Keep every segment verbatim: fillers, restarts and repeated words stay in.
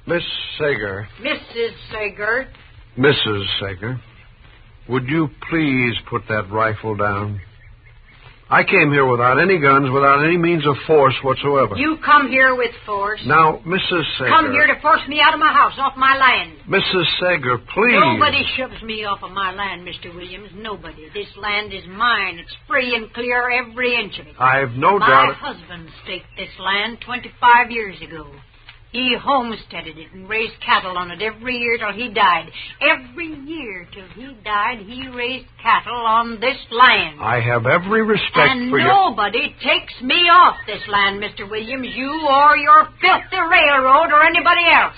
Miss Sager. Missus Sager. Missus Sager, would you please put that rifle down? I came here without any guns, without any means of force whatsoever. You come here with force. Now, Missus Sager... Come here to force me out of my house, off my land. Missus Sager, please. Nobody shoves me off of my land, Mister Williams. Nobody. This land is mine. It's free and clear, every inch of it. I've no my doubt... My husband staked this land twenty-five years ago. He homesteaded it and raised cattle on it every year till he died. Every year till he died, he raised cattle on this land. I have every respect and for you. And nobody takes me off this land, Mister Williams, you or your filthy railroad or anybody else.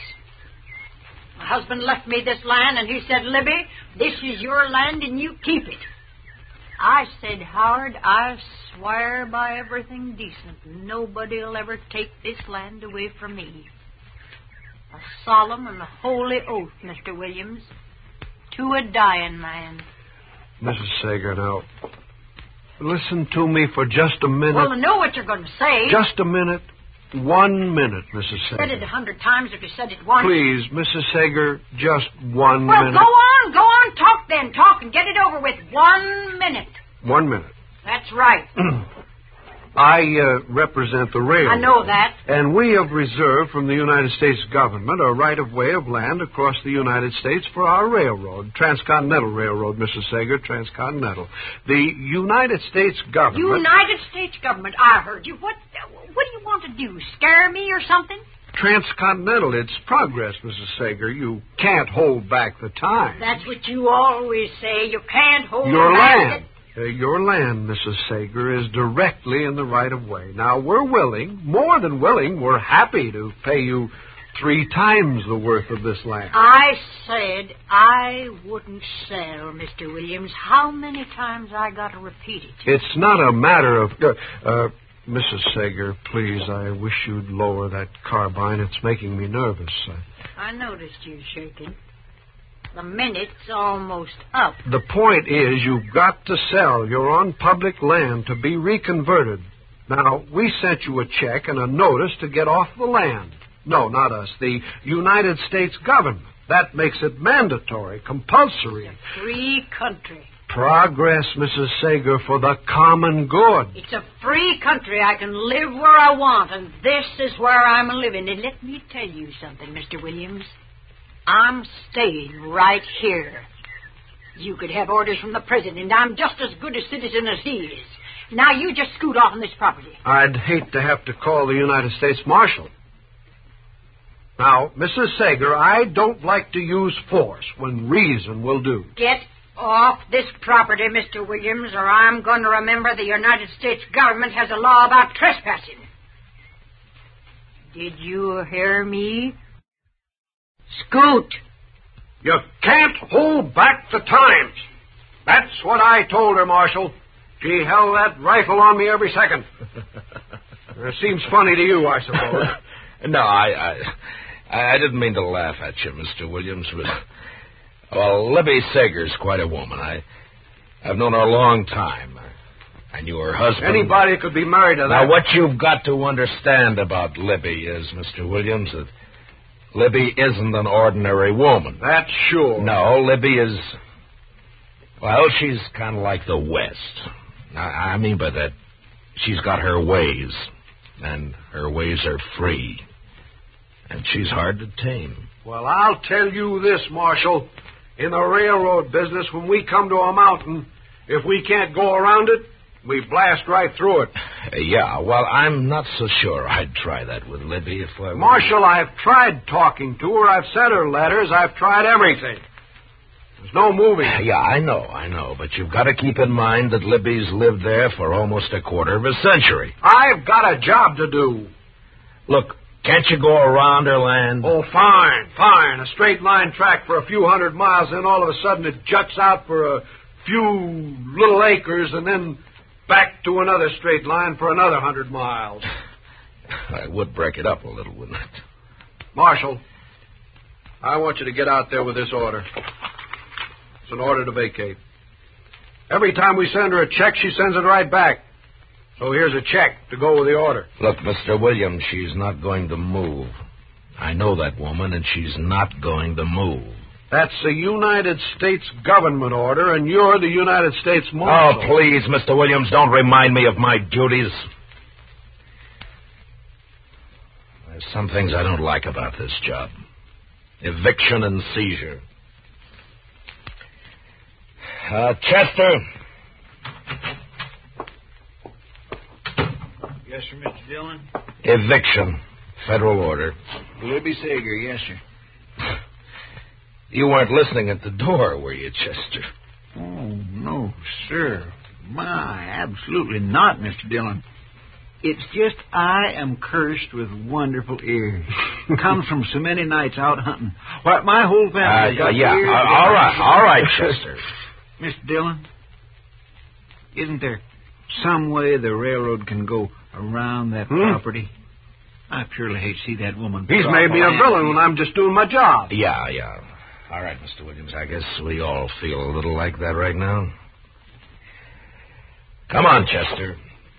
My husband left me this land, and he said, Libby, this is your land, and you keep it. I said, Howard, I swear by everything decent, nobody'll ever take this land away from me. A solemn and a holy oath, Mister Williams, to a dying man. Missus Sager, now, listen to me for just a minute. Well, I know what you're going to say. Just a minute. One minute, Missus Sager. You said it a hundred times if you said it once. Please, Missus Sager, just one well, minute. Well, go on, go on, talk then, talk and get it over with. One minute. One minute. That's right. I uh, represent the railroad. I know that. And we have reserved from the United States government a right-of-way of land across the United States for our railroad, Transcontinental Railroad, Missus Sager, Transcontinental. The United States government... United States government, I heard you. What, what do you want to do, scare me or something? Transcontinental, it's progress, Missus Sager. You can't hold back the time. That's what you always say. You can't hold Your back land. Uh, your land, Missus Sager, is directly in the right-of-way. Now, we're willing, more than willing, we're happy to pay you three times the worth of this land. I said I wouldn't sell, Mister Williams. How many times I got to repeat it? It's not a matter of... Uh, uh, Missus Sager, please, I wish you'd lower that carbine. It's making me nervous. I noticed you shaking. The minute's almost up. The point is, you've got to sell. You're on public land to be reconverted. Now, we sent you a check and a notice to get off the land. No, not us. The United States government. That makes it mandatory, compulsory. It's a free country. Progress, Missus Sager, for the common good. It's a free country. I can live where I want, and this is where I'm living. And let me tell you something, Mister Williams. I'm staying right here. You could have orders from the president. I'm just as good a citizen as he is. Now, you just scoot off on this property. I'd hate to have to call the United States Marshal. Now, Missus Sager, I don't like to use force when reason will do. Get off this property, Mister Williams, or I'm going to remember the United States government has a law about trespassing. Did you hear me? Scoot. You can't hold back the times. That's what I told her, Marshal. She held that rifle on me every second. It seems funny to you, I suppose. No, I, I I didn't mean to laugh at you, Mister Williams, but... Well, Libby Sager's quite a woman. I, I've known her a long time. I knew her husband. Anybody could be married to that. Now, what you've got to understand about Libby is, Mister Williams, that Libby isn't an ordinary woman. That's sure. No, Libby is... Well, she's kind of like the West. I, I mean by that, she's got her ways, and her ways are free. And she's hard to tame. Well, I'll tell you this, Marshal. In the railroad business, when we come to a mountain, if we can't go around it, we blast right through it. Uh, yeah, well, I'm not so sure I'd try that with Libby if I were... Marshal, I've tried talking to her. I've sent her letters. I've tried everything. There's no moving. Yeah, I know, I know. But you've got to keep in mind that Libby's lived there for almost a quarter of a century. I've got a job to do. Look, can't you go around her land? Oh, fine, fine. A straight line track for a few hundred miles, then all of a sudden it juts out for a few little acres, and then back to another straight line for another hundred miles. I would break it up a little, wouldn't it? Marshal, I want you to get out there with this order. It's an order to vacate. Every time we send her a check, she sends it right back. So here's a check to go with the order. Look, Mister Williams, she's not going to move. I know that woman, and she's not going to move. That's a United States government order, and you're the United States Marshal. Oh, please, Mister Williams, don't remind me of my duties. There's some things I don't like about this job. Eviction and seizure. Uh, Chester. Yes, sir, Mister Dillon. Eviction. Federal order. Libby Sager, yes, sir. You weren't listening at the door, were you, Chester? Oh, no, sir. My, absolutely not, Mister Dillon. It's just I am cursed with wonderful ears. Comes from so many nights out hunting. Why, my whole family Uh, got yeah, ears. uh, all right, all right, Chester. Mister Dillon, isn't there some way the railroad can go around that Hmm? property? I purely hate to see that woman. He's drop made me a land. villain when I'm just doing my job. Yeah, yeah. All right, Mister Williams, I guess we all feel a little like that right now. Come on, Chester.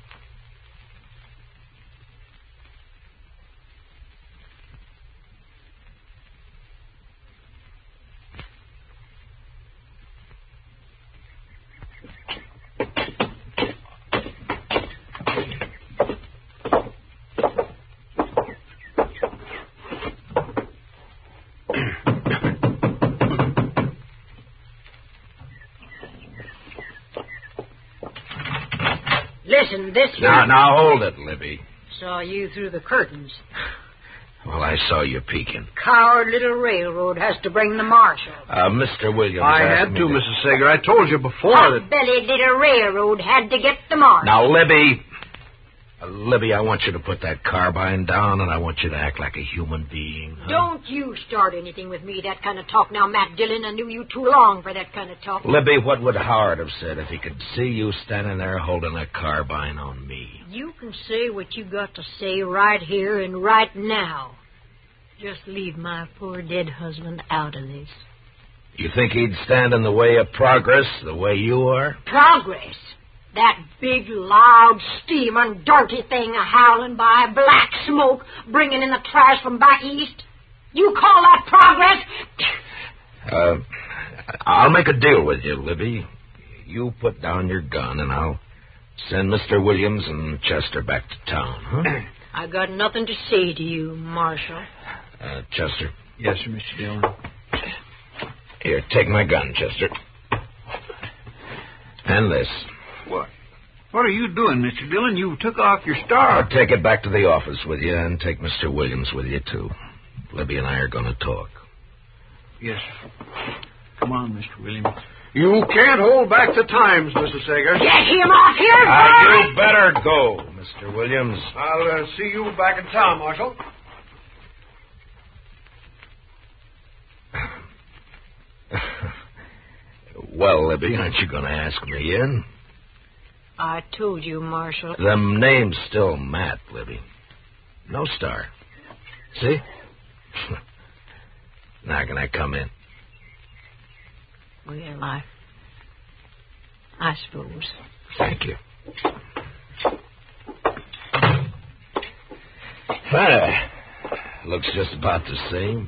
Listen, this Now, now, hold it, Libby. saw you through the curtains. Well, I saw you peeking. Coward little railroad has to bring the marshal. Uh, Mister Williams I asked had me to, Missus Sager. I told you before that... Hot-bellied little railroad had to get the marshal. Now, Libby... Uh, Libby, I want you to put that carbine down, and I want you to act like a human being. Huh? Don't you start anything with me, that kind of talk. Now, Matt Dillon, I knew you too long for that kind of talk. Libby, what would Howard have said if he could see you standing there holding a carbine on me? You can say what you got to say right here and right now. Just leave my poor dead husband out of this. You think he'd stand in the way of progress the way you are? Progress? That big, loud, steaming, dirty thing a-howling by, black smoke bringing in the trash from back east? You call that progress? Uh, I'll make a deal with you, Libby. You put down your gun, and I'll send Mister Williams and Chester back to town, huh? I got nothing to say to you, Marshal. Uh, Chester. Yes, sir, Mister Dillon. Here, take my gun, Chester. And this. What? What are you doing, Mister Dillon? You took off your star. I'll take it back to the office with you and take Mister Williams with you, too. Libby and I are going to talk. Yes, sir. Come on, Mister Williams. You can't hold back the times, Missus Sager. Get him off here, Uh, boy! you better go, Mister Williams. I'll uh, see you back in town, Marshal. Well, Libby, aren't you going to ask me in? I told you, Marshal. The name's still Matt, Libby. No star. See? Now can I come in? Well, I... I suppose. Thank you. Ah, looks just about the same.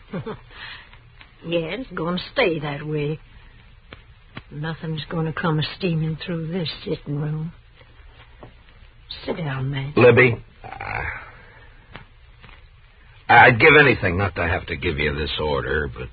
Yeah, it's going to stay that way. Nothing's going to come steaming through this sitting room. Sit down, man. Libby, uh, I'd give anything not to have to give you this order, but...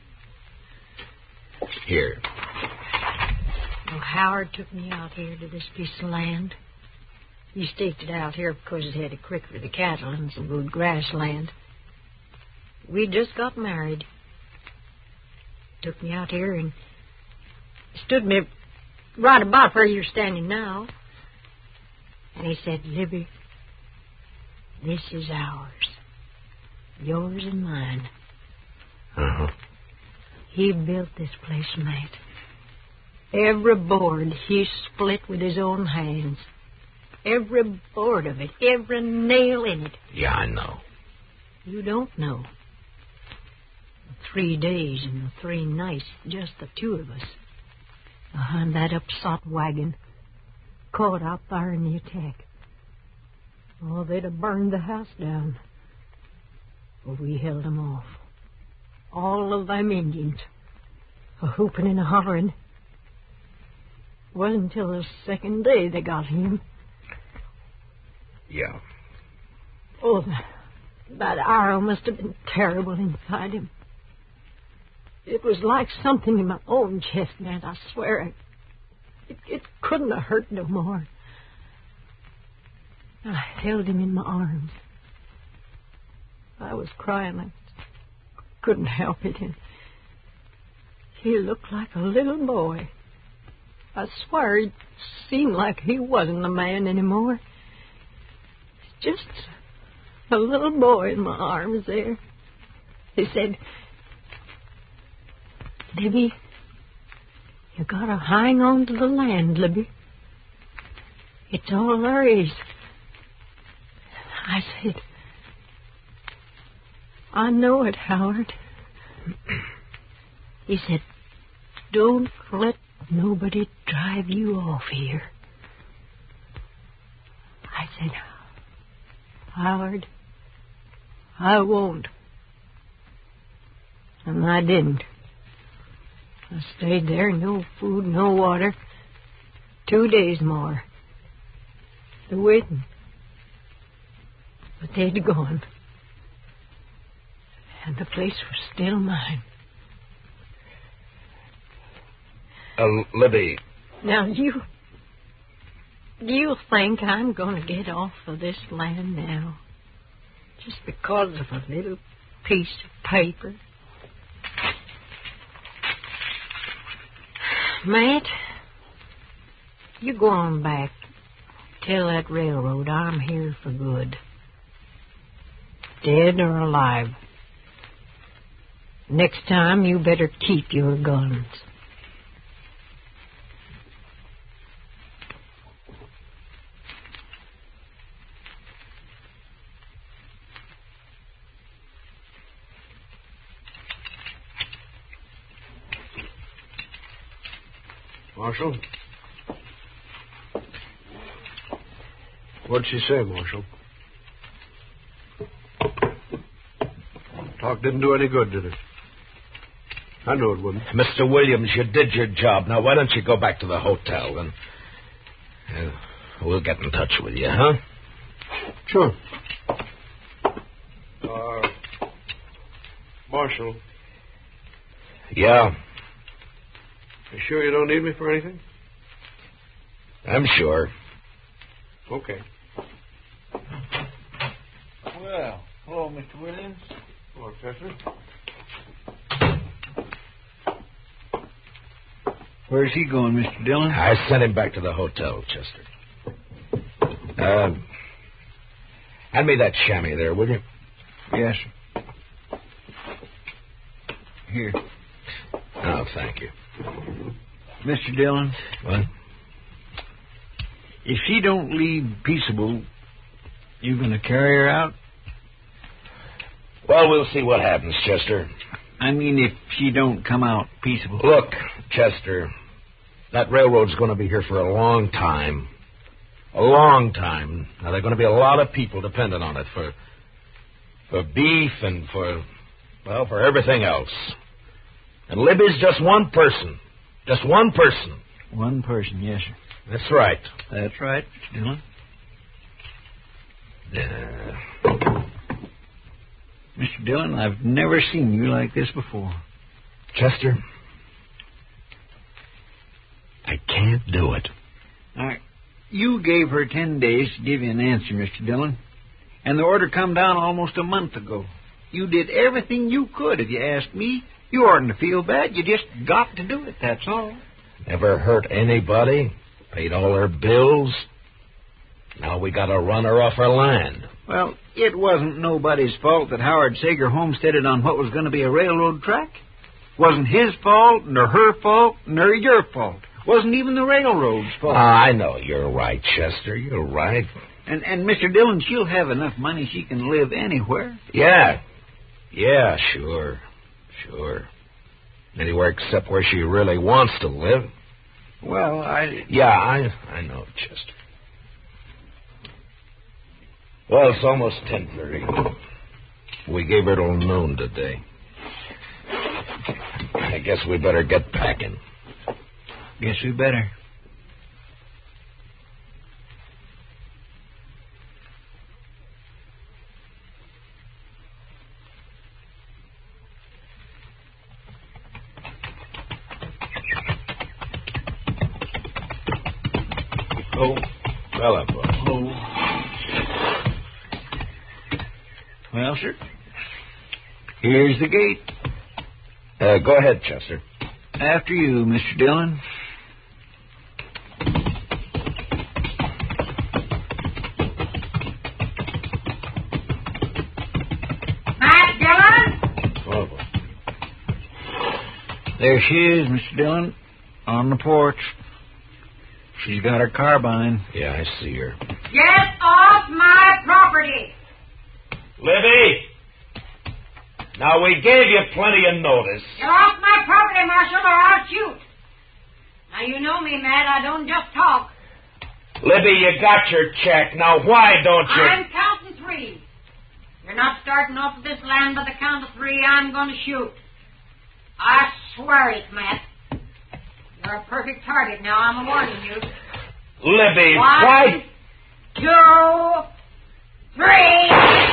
Here. Well, Howard took me out here to this piece of land. He staked it out here because it had a creek for the cattle and some good grassland. We just got married. Took me out here and stood me right about where you're standing now. And he said, Libby, this is ours. Yours and mine. Uh-huh. He built this place, Matt. Every board he split with his own hands. Every board of it, every nail in it. Yeah, I know. You don't know. Three days and three nights, just the two of us. Behind that upsot wagon, caught out there in the attack. Oh, they'd have burned the house down. Well, we held 'em off. All of them Indians, a hooping and a hollering. It wasn't until the second day they got him. Yeah. Oh, that, that arrow must have been terrible inside him. It was like something in my own chest, man. I swear. It, it couldn't have hurt no more. I held him in my arms. I was crying. I couldn't help it. And he looked like a little boy. I swear it seemed like he wasn't a man anymore. Just a little boy in my arms there. He said, Libby, you gotta hang on to the land, Libby. It's all there is. I said, I know it, Howard. He said, don't let nobody drive you off here. I said, Howard, I won't. And I didn't. I stayed there, no food, no water, two days more. The waiting. But they'd gone. And the place was still mine. Uh, Libby. Now, do you... Do you think I'm going to get off of this land now? Just because of a little piece of paper? Matt, you go on back. Tell that railroad I'm here for good. Dead or alive. Next time, you better keep your guns. Marshal? What'd she say, Marshal? Talk didn't do any good, did it? I knew it wouldn't. Mister Williams, you did your job. Now, why don't you go back to the hotel, and uh, we'll get in touch with you, huh? Sure. Uh, Marshal. Yeah? You sure you don't need me for anything? I'm sure. Okay. Well, hello, Mister Williams. Hello, Chester. Where's he going, Mister Dillon? I sent him back to the hotel, Chester. Uh, hand me that chamois there, will you? Yes, sir. Here. Oh, thank you. Mister Dillon? What? If she don't leave peaceable, you going to carry her out? Well, we'll see what happens, Chester. I mean, if she don't come out peaceable. Look, Chester, that railroad's going to be here for a long time. A long time. Now, there are going to be a lot of people dependent on it for, for beef and for, well, for everything else. And Libby's just one person. Just one person. One person, yes, sir. That's right. That's right, Mister Dillon. Yeah. Mister Dillon, I've never seen you like this before. Chester, I can't do it. All right. You gave her ten days to give you an answer, Mister Dillon. And the order come down almost a month ago. You did everything you could. If you asked me, you oughtn't to feel bad. You just got to do it, that's all. Never hurt anybody. Paid all her bills. Now we got to run her off her land. Well, it wasn't nobody's fault that Howard Sager homesteaded on what was going to be a railroad track. Wasn't his fault, nor her fault, nor your fault. Wasn't even the railroad's fault. Ah, I know you're right, Chester. You're right. And, and Mister Dillon, she'll have enough money she can live anywhere. Yeah. Yeah, sure. Sure. Anywhere except where she really wants to live. Well, I... Yeah, I I know, Chester. Well, it's almost ten thirty. We gave her till noon today. I guess we better get packing. Guess we better. Oh, fella, Oh. Well, sir, here's the gate. Uh, go ahead, Chester. After you, Mister Dillon. Matt Dillon? Oh, There she is, Mister Dillon, on the porch. She's got her carbine. yeah, I see her. Get off my property! Libby! Now, we gave you plenty of notice. Get off my property, Marshal, or I'll shoot. Now, you know me, Matt. I don't just talk. Libby, you got your check. Now, why don't you... I'm counting three. You're not starting off this land by the count of three. I'm going to shoot. I swear it, Matt. You're a perfect target now. I'm warning you. Libby, One, why... two, three.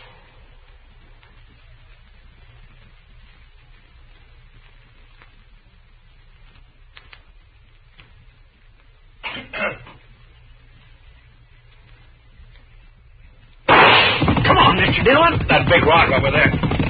Come on, Mister Dillon. That big rock over there.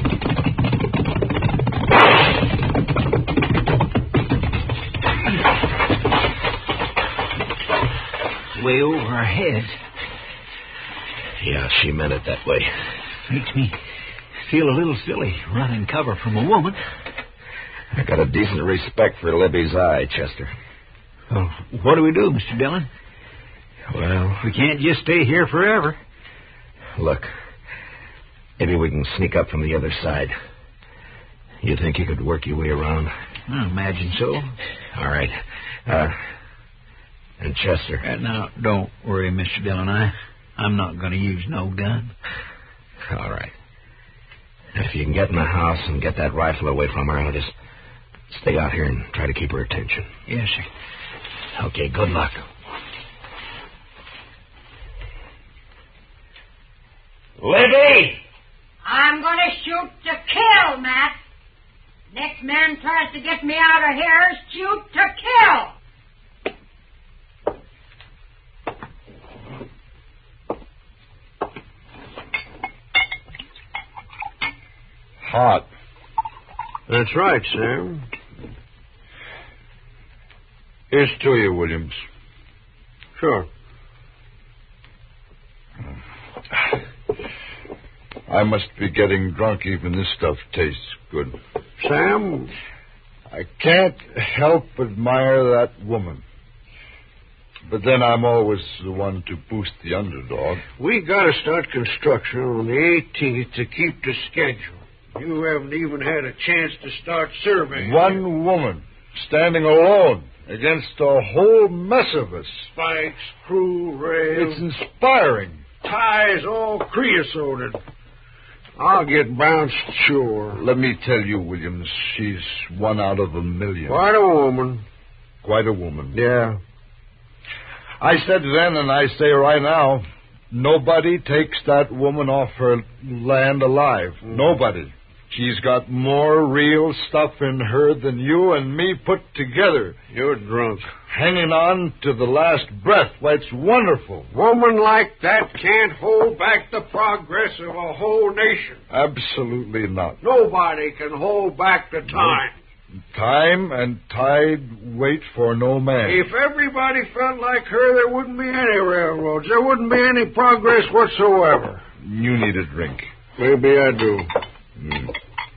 Way over our heads. Yeah, she meant it that way. Makes me feel a little silly running cover from a woman. I got a decent respect for Libby's eye, Chester. Well, what do we do, Mister Dillon? Well, We can't just stay here forever. look. Maybe we can sneak up from the other side. You think you could work your way around? I imagine so. All right. Uh, and Chester. Uh, now, don't worry, Mister Dillon. I, I'm not going to use no gun. All right. If you can get in the house and get that rifle away from her, I'll just stay out here and try to keep her attention. Yes, sir. Okay, good luck. Libby! I'm going to shoot to kill, Matt. Next man tries to get me out of here, shoot to kill. Hot. That's right, Sam. Here's to you, Williams. Sure. I must be getting drunk. Even this stuff tastes good. Sam? I can't help but admire that woman. But then I'm always the one to boost the underdog. We gotta start construction on the eighteenth to keep the schedule. You haven't even had a chance to start surveying. One woman standing alone against a whole mess of us. Spikes, crew, rails, It's inspiring. ties all creosoted. I'll get bounced, sure. Let me tell you, Williams, she's one out of a million. Quite a woman. Quite a woman. Yeah. I said then, and I say right now, nobody takes that woman off her land alive. Mm. Nobody. She's got more real stuff in her than you and me put together. You're drunk. Hanging on to the last breath. Why, it's wonderful. Woman like that can't hold back the progress of a whole nation. Absolutely not. Nobody can hold back the time. Time and tide wait for no man. If everybody felt like her, there wouldn't be any railroads. There wouldn't be any progress whatsoever. You need a drink. Maybe I do. Mm.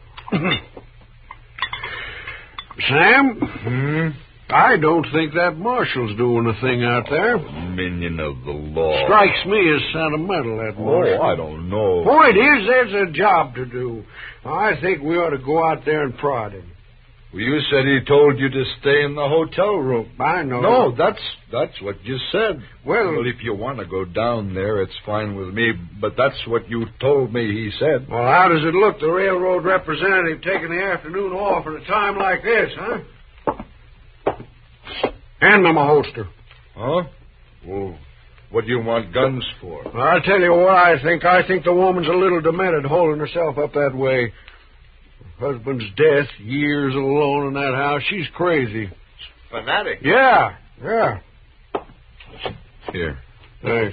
Sam? Hmm? I don't think that marshal's doing a thing out there. Minion of the law. Strikes me as sentimental, that marshal. Oh, I don't know. Point is, there's a job to do. I think we ought to go out there and prod him. Well, you said he told you to stay in the hotel room. I know. No, that's that's what you said. Well, well, if you want to go down there, it's fine with me, but that's what you told me he said. Well, how does it look, the railroad representative taking the afternoon off at a time like this, huh? Hand me my holster. Huh? Well, what do you want guns for? I'll tell you what I think. I think the woman's a little demented holding herself up that way. Her husband's death, years alone in that house. She's crazy. Fanatic. Yeah, yeah. Here. Thanks.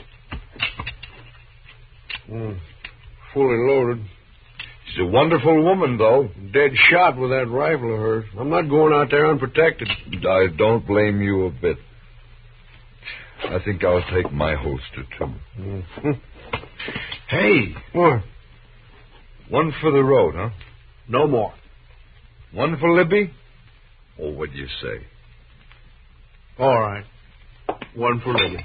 Mm, fully loaded. She's a wonderful woman, though. Dead shot with that rifle of hers. I'm not going out there unprotected. I don't blame you a bit. I think I'll take my holster, too. Mm-hmm. Hey. What? One for the road, huh? No more. One for Libby? Or what do you say? All right. One for Libby.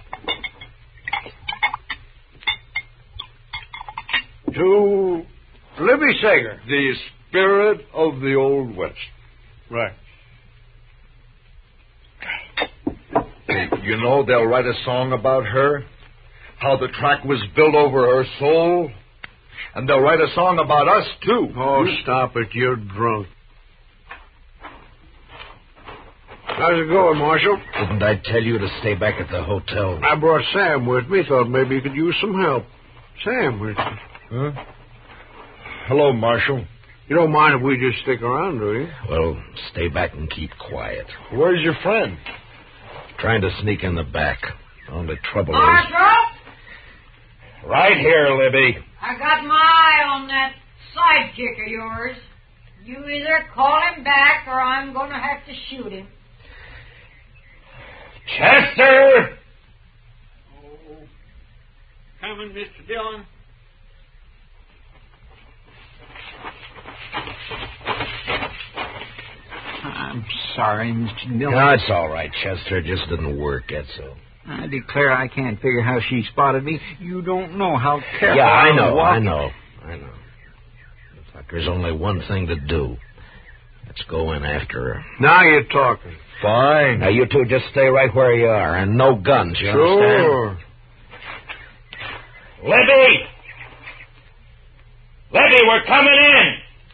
To Libby Sager. The spirit of the Old West. Right. Hey, you know they'll write a song about her? How the track was built over her soul? And they'll write a song about us, too. Oh, stop it. You're drunk. How's it going, Marshal? Didn't I tell you to stay back at the hotel? I brought Sam with me. Thought maybe you could use some help. Sam, with you. Huh? Hello, Marshal. You don't mind if we just stick around, do you? Well, stay back and keep quiet. Where's your friend? Trying to sneak in the back. Only trouble is... Marshal? Right here, Libby. I got my eye on that sidekick of yours. You either call him back or I'm going to have to shoot him. Chester! Oh, coming, Mister Dillon. I'm sorry, Mister Dillon. No, it's all right, Chester. It just didn't work, that's all. I declare I can't figure how she spotted me. You don't know how careful Yeah, I was know, I walking. know, I know. Looks like there's only one thing to do. Let's go in after her. Now you're talking. Fine. Now, you two just stay right where you are, and no guns, you Sure. understand? Libby! Libby, we're coming in!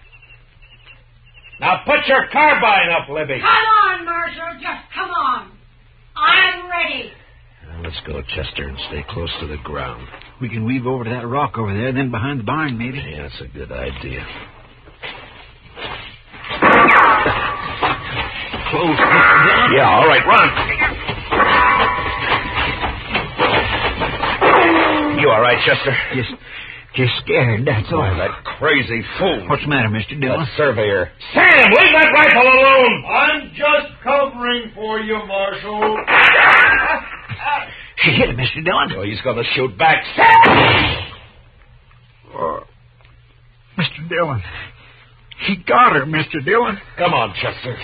Now put your carbine up, Libby. Come on, Marshal. Just come on. I'm ready. Now, let's go, Chester, and stay close to the ground. We can weave over to that rock over there, then behind the barn, maybe. Yeah, that's a good idea. Close, Mister Dillon. Yeah, all right, run. You all right, Chester? Just, just scared, that's all. Why, that crazy fool. What's the matter, Mister Dillon? That surveyor. Sam, leave that rifle alone! I'm just covering for you, Marshal. She hit him, Mister Dillon. Oh, he's going to shoot back. Sam! Oh, Mister Dillon. He got her, Mister Dillon. Come on, Chester.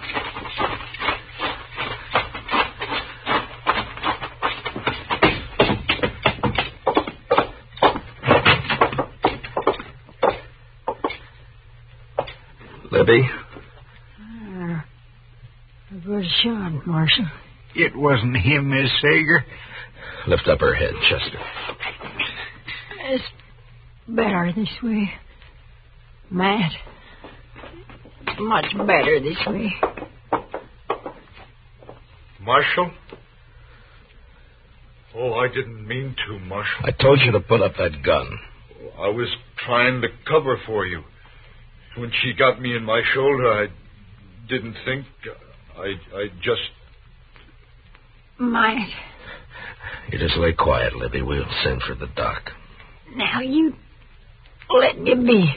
Libby? Uh, I was shot, Marshal. It wasn't him, Miss Sager. Lift up her head, Chester. It's better this way. Matt. Much better this way. Marshal? Oh, I didn't mean to, Marshal. I told you to put up that gun. I was trying to cover for you. When she got me in my shoulder, I didn't think. I, I just... Matt. You just lay quiet, Libby. We'll send for the doc. Now you let me be.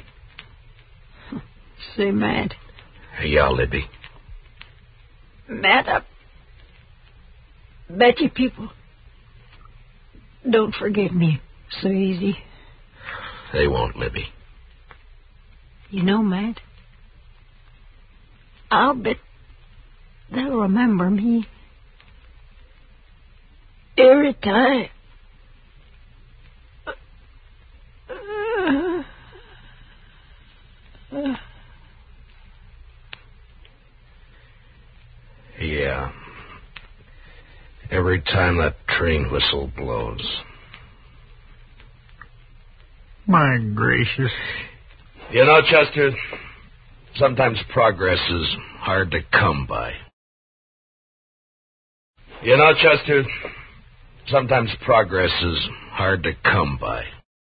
Say, Matt. Yeah, Libby. Matt, I bet you people don't forgive me so easy. They won't, Libby. You know, Matt, I'll bet they'll remember me every time. Yeah. Every time that train whistle blows. My gracious. You know, Chester, sometimes progress is hard to come by. You know, Chester, sometimes progress is hard to come by.